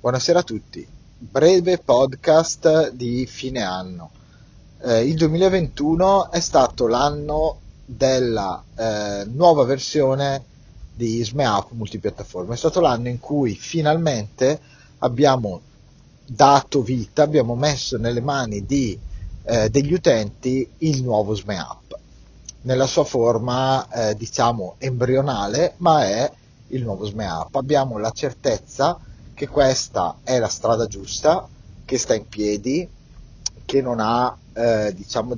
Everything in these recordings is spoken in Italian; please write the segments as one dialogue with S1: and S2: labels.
S1: Buonasera a tutti. Breve podcast di fine anno. Il 2021 è stato l'anno della nuova versione di SMEAP multipiattaforma. È stato l'anno in cui finalmente abbiamo dato vita, abbiamo messo nelle mani degli utenti il nuovo SMEAP nella sua forma diciamo embrionale, ma è il nuovo SMEAP. Abbiamo la certezza che questa è la strada giusta, che sta in piedi, che non ha diciamo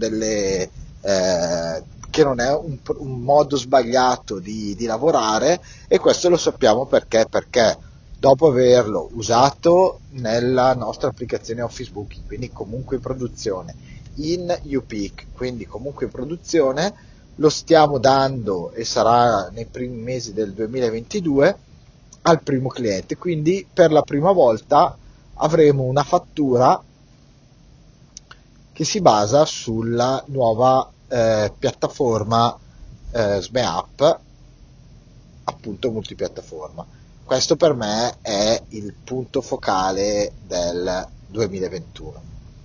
S1: che non è un modo sbagliato di lavorare, e questo lo sappiamo perché dopo averlo usato nella nostra applicazione Office Booking, quindi comunque in produzione, in UPeak, quindi comunque in produzione, lo stiamo dando e sarà nei primi mesi del 2022 al primo cliente, quindi per la prima volta avremo una fattura che si basa sulla nuova piattaforma SMEAP, appunto multipiattaforma. Questo per me è il punto focale del 2021.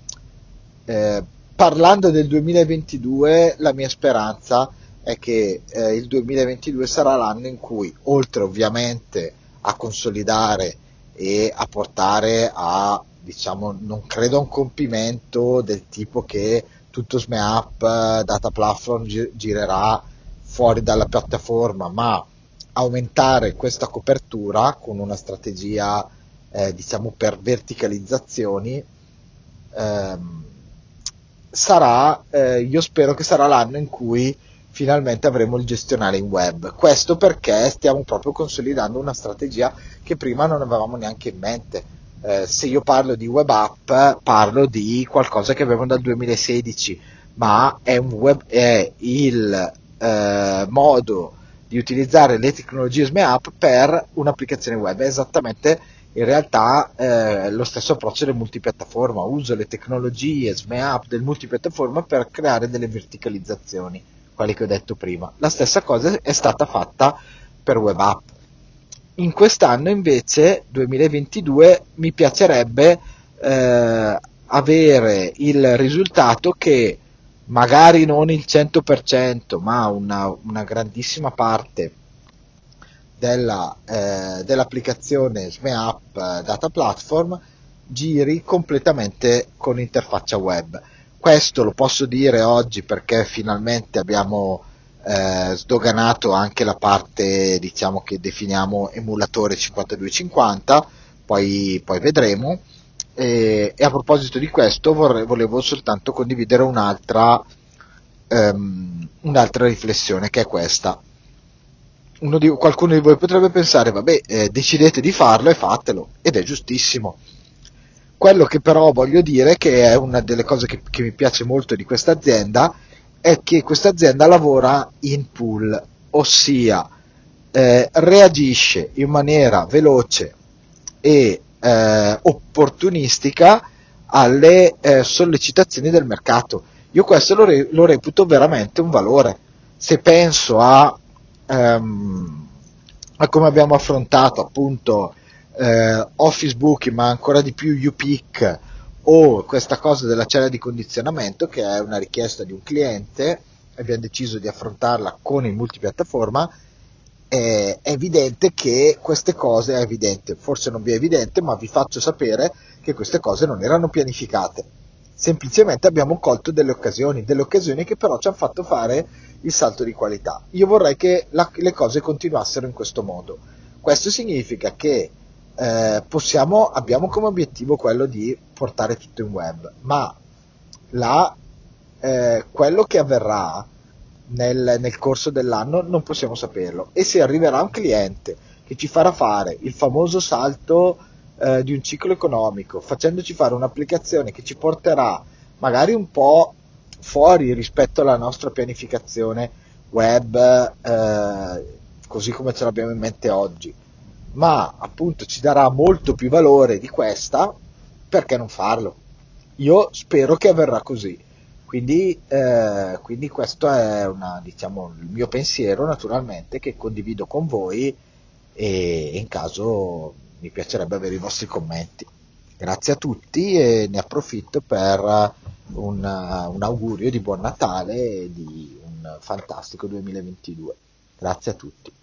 S1: Parlando del 2022, la mia speranza è che il 2022 sarà l'anno in cui, oltre ovviamente a consolidare e a portare a, diciamo, non credo a un compimento del tipo che tutto SMEAP Data Platform girerà fuori dalla piattaforma, ma aumentare questa copertura con una strategia diciamo per verticalizzazioni. Io spero che sarà l'anno in cui finalmente avremo il gestionale in web. Questo perché stiamo proprio consolidando una strategia che prima non avevamo neanche in mente. Se io parlo di web app, parlo di qualcosa che avevamo dal 2016, ma è il modo di utilizzare le tecnologie SMEAP per un'applicazione web. È esattamente in realtà lo stesso approccio del multipiattaforma. Uso le tecnologie SMEAP del multipiattaforma per creare delle verticalizzazioni, quali che ho detto prima. La stessa cosa è stata fatta per web app. In quest'anno invece 2022 mi piacerebbe avere il risultato che magari non il 100%, ma una grandissima parte dell'applicazione SMEAP Data Platform giri completamente con interfaccia web. Questo lo posso dire oggi perché finalmente abbiamo sdoganato anche la parte, diciamo, che definiamo emulatore 5250, poi vedremo. E a proposito di questo volevo soltanto condividere un'altra riflessione, che è questa. Qualcuno di voi potrebbe pensare, vabbè, decidete di farlo e fatelo, ed è giustissimo. Quello che però voglio dire, che è una delle cose che mi piace molto di questa azienda, è che questa azienda lavora in pool, ossia reagisce in maniera veloce e opportunistica alle sollecitazioni del mercato. Io questo lo reputo veramente un valore. Se penso a come abbiamo affrontato appunto Office Booking, ma ancora di più UPeak, o questa cosa della cella di condizionamento, che è una richiesta di un cliente, abbiamo deciso di affrontarla con il multipiattaforma. È evidente che queste cose, è evidente, forse non vi è evidente, ma vi faccio sapere che queste cose non erano pianificate. Semplicemente abbiamo colto delle occasioni che però ci hanno fatto fare il salto di qualità. Io vorrei che le cose continuassero in questo modo. Questo significa che abbiamo come obiettivo quello di portare tutto in web, ma quello che avverrà nel corso dell'anno non possiamo saperlo, e se arriverà un cliente che ci farà fare il famoso salto di un ciclo economico, facendoci fare un'applicazione che ci porterà magari un po' fuori rispetto alla nostra pianificazione web, così come ce l'abbiamo in mente oggi, ma appunto ci darà molto più valore di questa, perché non farlo? Io spero che avverrà così. Quindi questo è diciamo, il mio pensiero, naturalmente, che condivido con voi, e in caso mi piacerebbe avere i vostri commenti. Grazie a tutti e ne approfitto per un augurio di buon Natale e di un fantastico 2022. Grazie a tutti.